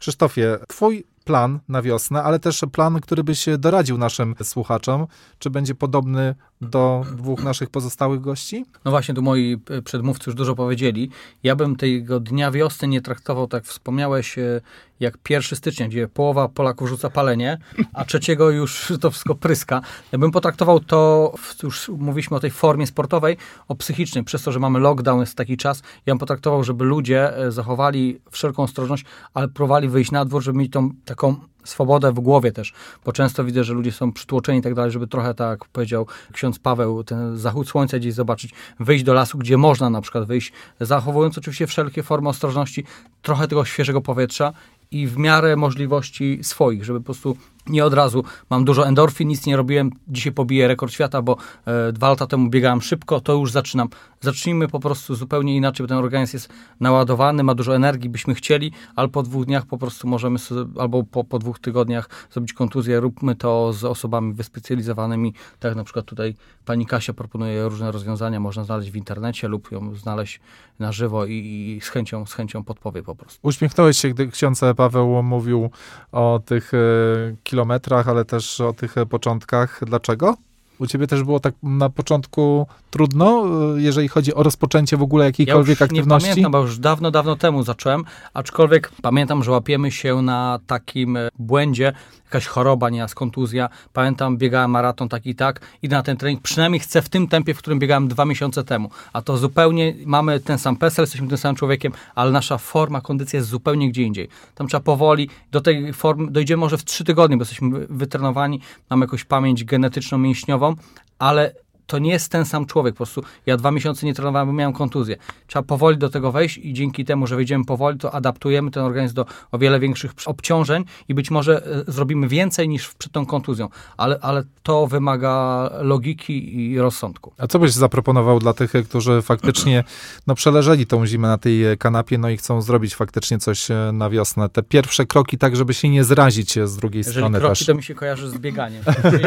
Krzysztofie, twój plan na wiosnę, ale też plan, który byś doradził naszym słuchaczom, czy będzie podobny do dwóch naszych pozostałych gości? No właśnie, tu moi przedmówcy już dużo powiedzieli. Ja bym tego dnia wiosny nie traktował, tak wspomniałeś, jak 1 stycznia, gdzie połowa Polaków rzuca palenie, a 3 już to wszystko pryska. Ja bym potraktował to, już mówiliśmy o tej formie sportowej, o psychicznej, przez to, że mamy lockdown, jest taki czas, ja bym potraktował, żeby ludzie zachowali wszelką ostrożność, ale próbowali wyjść na dwór, żeby mieć tą taką swobodę w głowie też, bo często widzę, że ludzie są przytłoczeni i tak dalej, żeby trochę, tak jak powiedział ksiądz Paweł, ten zachód słońca gdzieś zobaczyć, wyjść do lasu, gdzie można na przykład wyjść, zachowując oczywiście wszelkie formy ostrożności, trochę tego świeżego powietrza i w miarę możliwości swoich, żeby po prostu nie od razu mam dużo endorfin, nic nie robiłem, dzisiaj pobiję rekord świata, bo 2 lata temu biegałem szybko, to już zaczynam. Zacznijmy po prostu zupełnie inaczej, bo ten organizm jest naładowany, ma dużo energii, byśmy chcieli, ale po 2 dniach po prostu możemy sobie, albo po 2 tygodniach zrobić kontuzję. Róbmy to z osobami wyspecjalizowanymi, tak jak na przykład tutaj pani Kasia proponuje różne rozwiązania, można znaleźć w internecie lub ją znaleźć na żywo i z chęcią podpowie po prostu. Uśmiechnąłeś się, gdy ksiądz Paweł mówił o tych kilometrach, ale też o tych początkach. Dlaczego? U ciebie też było tak na początku trudno, jeżeli chodzi o rozpoczęcie w ogóle jakiejkolwiek aktywności? Nie pamiętam, bo już dawno temu zacząłem, aczkolwiek pamiętam, że łapiemy się na takim błędzie, jakaś choroba, nieraz kontuzja. Pamiętam, biegałem maraton tak i tak, idę na ten trening, przynajmniej chcę w tym tempie, w którym biegałem 2 miesiące temu. A to zupełnie, mamy ten sam PESEL, jesteśmy tym samym człowiekiem, ale nasza forma, kondycja jest zupełnie gdzie indziej. Tam trzeba powoli, do tej formy dojdziemy może w 3 tygodnie, bo jesteśmy wytrenowani, mamy jakąś pamięć genetyczną, mięśniową, ale to nie jest ten sam człowiek. Po prostu ja 2 miesiące nie trenowałem, bo miałem kontuzję. Trzeba powoli do tego wejść i dzięki temu, że wejdziemy powoli, to adaptujemy ten organizm do o wiele większych obciążeń i być może zrobimy więcej niż przed tą kontuzją. Ale to wymaga logiki i rozsądku. A co byś zaproponował dla tych, którzy faktycznie przeleżeli tą zimę na tej kanapie, i chcą zrobić faktycznie coś na wiosnę? Te pierwsze kroki, tak żeby się nie zrazić z drugiej strony kroki, też. To mi się kojarzy z bieganiem.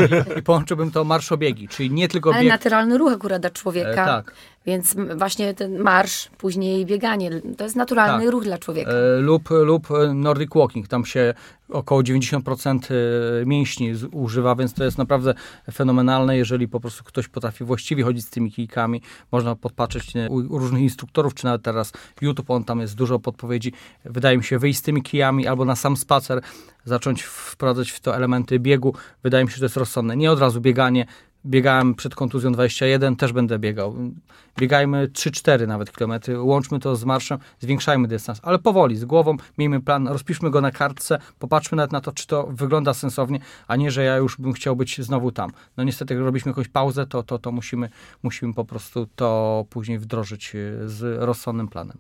I połączyłbym to marszobiegi, czyli nie tylko bieg. Naturalny ruch akurat dla człowieka. Tak. Więc właśnie ten marsz, później bieganie, to jest naturalny ruch dla człowieka. Lub Nordic Walking, tam się około 90% mięśni używa, więc to jest naprawdę fenomenalne, jeżeli po prostu ktoś potrafi właściwie chodzić z tymi kijkami. Można podpatrzeć u różnych instruktorów, czy nawet teraz YouTube, tam jest dużo podpowiedzi. Wydaje mi się, wyjść z tymi kijami albo na sam spacer, zacząć wprowadzać w to elementy biegu. Wydaje mi się, że to jest rozsądne. Nie od razu bieganie. Biegałem przed kontuzją 21, też będę biegał. Biegajmy 3-4 nawet kilometry, łączmy to z marszem, zwiększajmy dystans, ale powoli, z głową, miejmy plan, rozpiszmy go na kartce, popatrzmy nawet na to, czy to wygląda sensownie, a nie, że ja już bym chciał być znowu tam. No niestety, jak robiliśmy jakąś pauzę, to musimy po prostu to później wdrożyć z rozsądnym planem.